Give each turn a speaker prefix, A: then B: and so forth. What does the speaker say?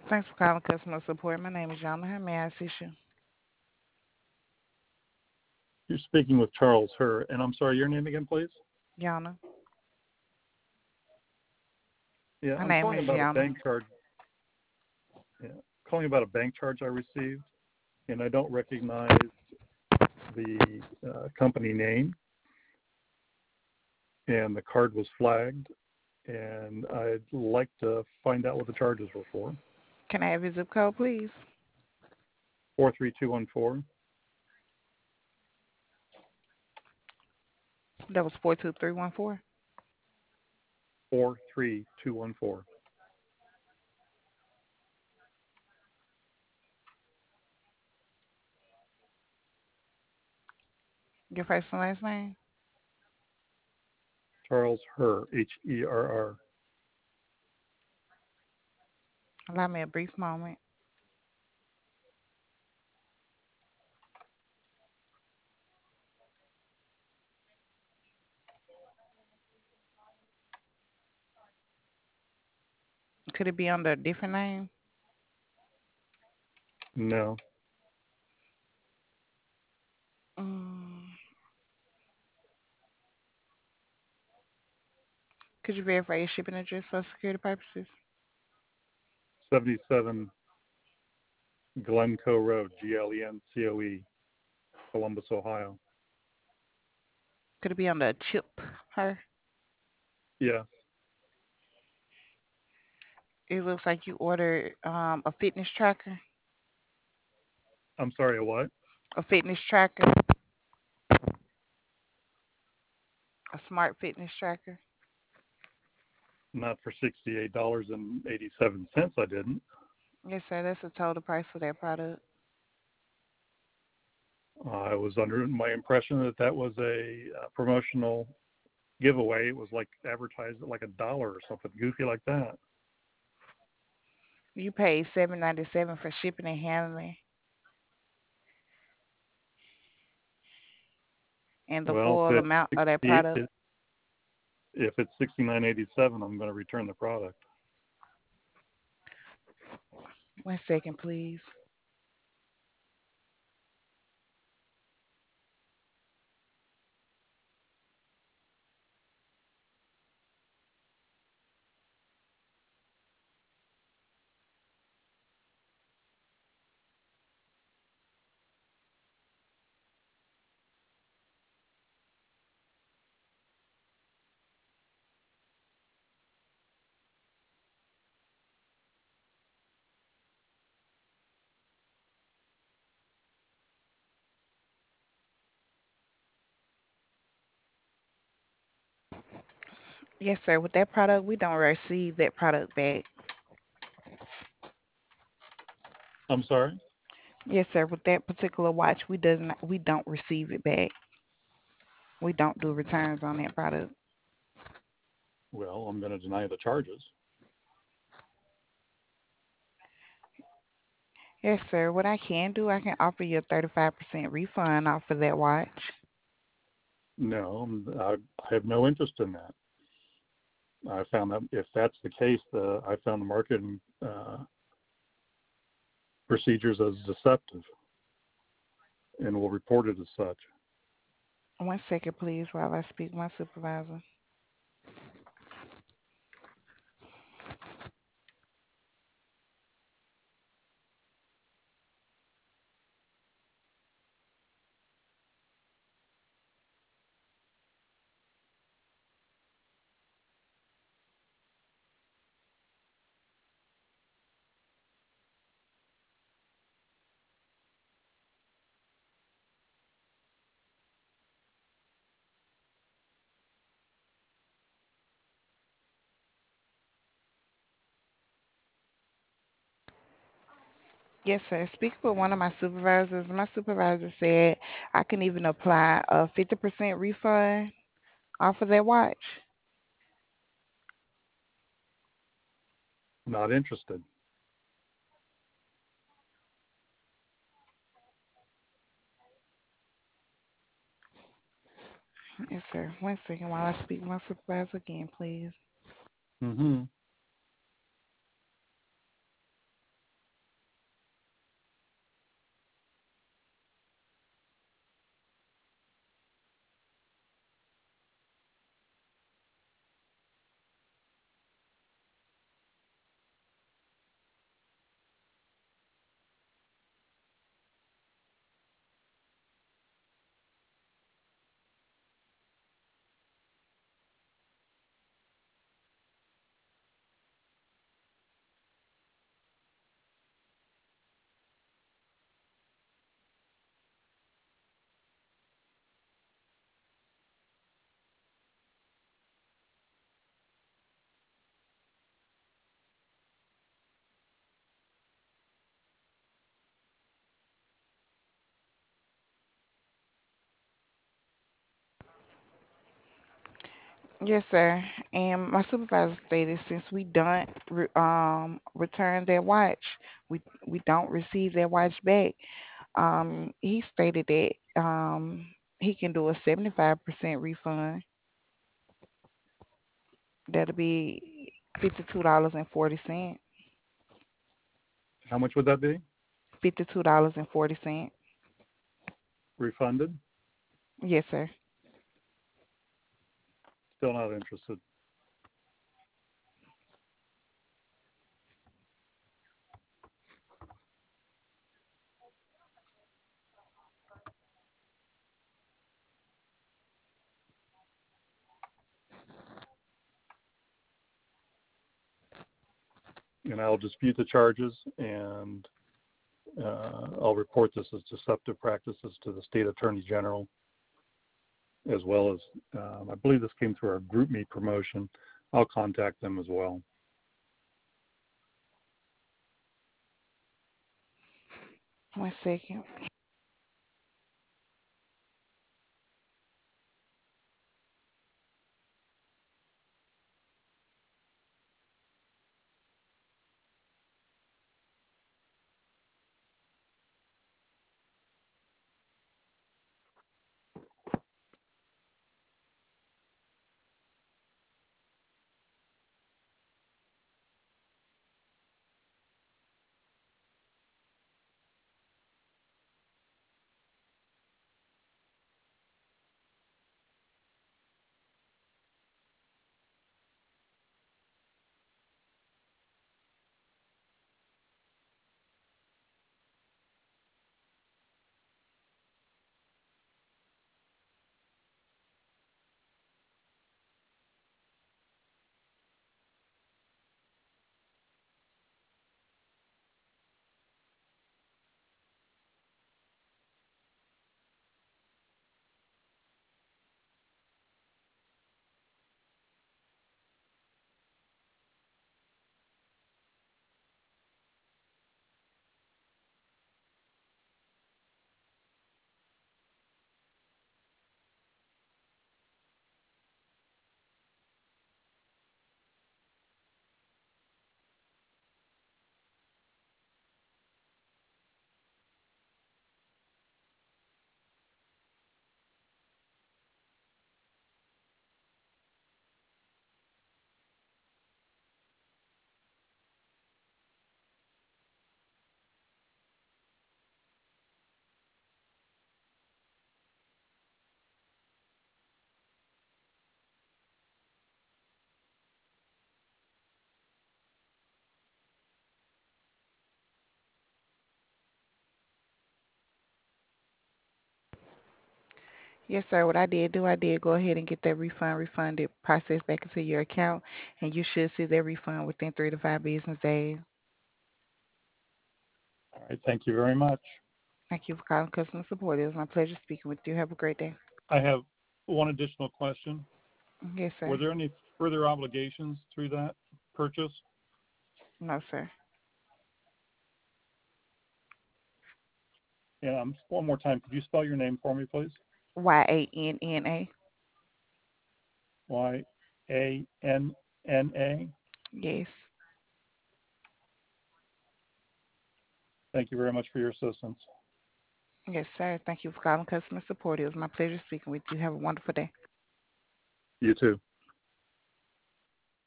A: Thanks for calling customer support. My name is Yana. How may I assist you?
B: You're speaking with Charles Herr, and I'm sorry, your name again, please?
A: Yana.
B: Yeah,
A: My
B: I'm
A: name
B: calling
A: is
B: about a
A: Yana.
B: bank charge. Yeah, calling about a bank charge I received, and I don't recognize the company name, and the card was flagged, and I'd like to find out what the charges were for.
A: Can I have your zip code, please?
B: 43214.
A: That was 42314.
B: 43214.
A: Your first and last name?
B: Charles Herr, Herr.
A: Allow me a brief moment. Could it be under a different name?
B: No,
A: Mm. Could you verify your shipping address for security purposes?
B: 77 Glencoe Road, Glencoe, Columbus, Ohio.
A: Could it be under a chip? Her?
B: Yes.
A: It looks like you ordered a fitness tracker.
B: I'm sorry, a what?
A: A fitness tracker. A smart fitness tracker.
B: Not for $68.87. I didn't.
A: Yes, sir. That's the total price for that product.
B: I was under my impression that that was a promotional giveaway. It was like advertised at like $1 or something goofy like that.
A: You paid $7.97 for shipping and handling, and the
B: Well,
A: full
B: if
A: amount of
B: it's
A: that
B: 68,
A: product.
B: if it's 69.87, I'm going to return the product.
A: 1 second, please. Yes, sir. With that product, we don't receive that product back.
B: I'm sorry.
A: Yes, sir. With that particular watch, we don't receive it back. We don't do returns on that product.
B: Well, I'm going to deny the charges.
A: Yes, sir. What I can do, I can offer you a 35% refund off of that watch.
B: No, I have no interest in that. I found that if that's the case, I found the marketing procedures as deceptive and will report it as such.
A: 1 second, please, while I speak with my supervisor. Yes, sir. Speak with one of my supervisors. My supervisor said I can even apply a 50% refund off of that watch.
B: Not interested.
A: Yes, sir. 1 second while I speak with my supervisor again, please.
B: Mm-hmm.
A: Yes, sir. And my supervisor stated since we don't return that watch, we don't receive that watch back. He stated that he can do a 75% refund. That'll be $52.40.
B: How much would that be?
A: $52.40.
B: Refunded?
A: Yes, sir.
B: Still not interested. And I'll dispute the charges, and I'll report this as deceptive practices to the state attorney general, as well as I believe this came through our group me promotion. I'll contact them as well.
A: One second. Yes, sir. What I did go ahead and get that refund refunded, processed back into your account, and you should see that refund within 3 to 5 business days.
B: All right. Thank you very much.
A: Thank you for calling customer support. It was my pleasure speaking with you. Have a great day.
B: I have one additional question.
A: Yes,
B: Were
A: sir.
B: there any further obligations through that purchase?
A: No, sir.
B: And one more time, could you spell your name for me, please?
A: YANNA.
B: Yannna.
A: Yes.
B: Thank you very much for your assistance.
A: Yes, sir. Thank you for calling customer support. It was my pleasure speaking with you. Have a wonderful day.
B: You too.